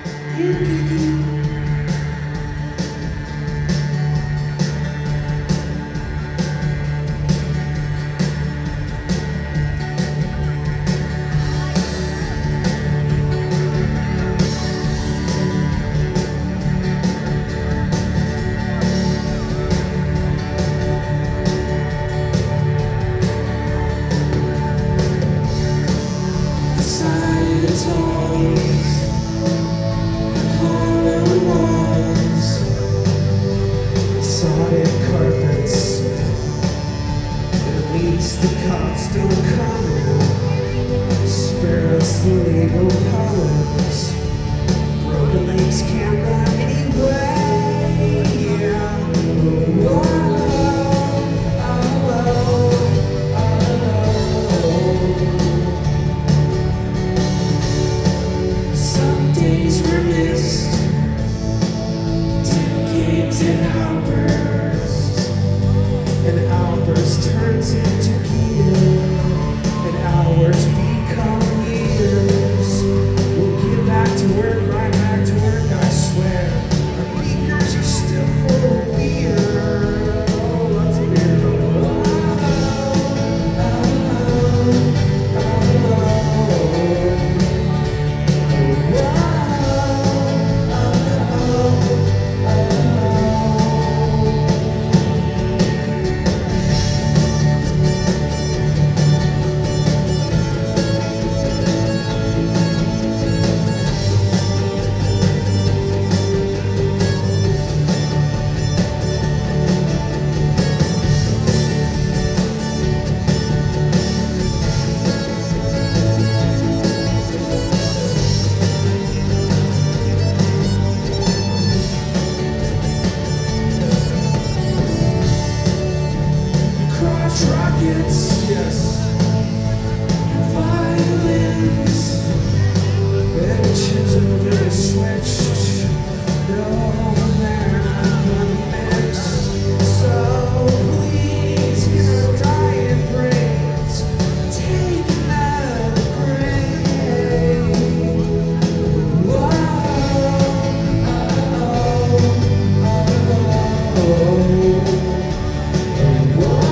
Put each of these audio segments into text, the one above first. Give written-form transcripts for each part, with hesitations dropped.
The cops still coming. Spare us the legal powers. Broken legs can't run anyway. Yeah. Whoa, oh, oh. Some days we're missed. 10 games and outbursts. An outburst turns into and hours become years. We'll get back to work, right back to work, I swear. Our beakers are still full of beer. Oh, lots of beer. Rockets, yes. Violins, and chiseled and switched. No, they're not gonna mix. So please, get our dying brains. Take another break. Whoa, oh, oh, oh.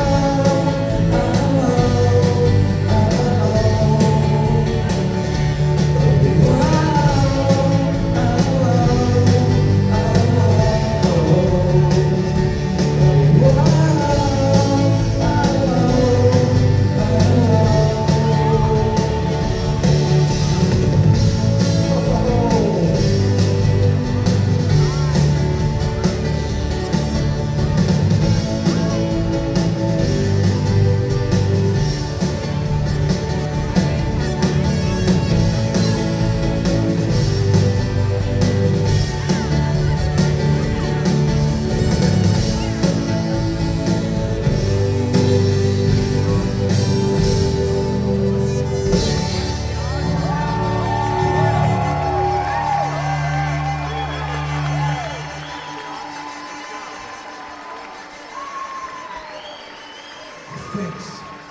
Thanks.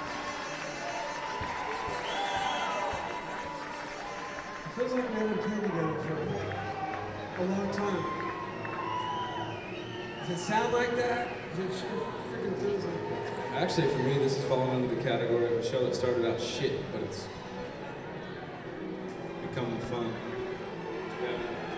It feels like we haven't played together for a long time. Does it sound like that? It sure freaking feels like that. Actually, for me, this has fallen under the category of a show that started out shit, but it's becoming fun. Yeah.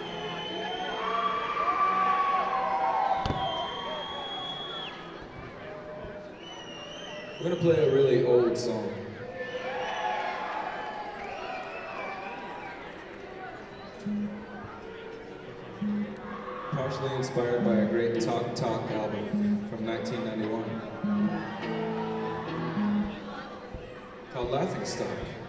We're gonna play a really old song. Partially inspired by a great Talk Talk album from 1991 called Laughing Stock.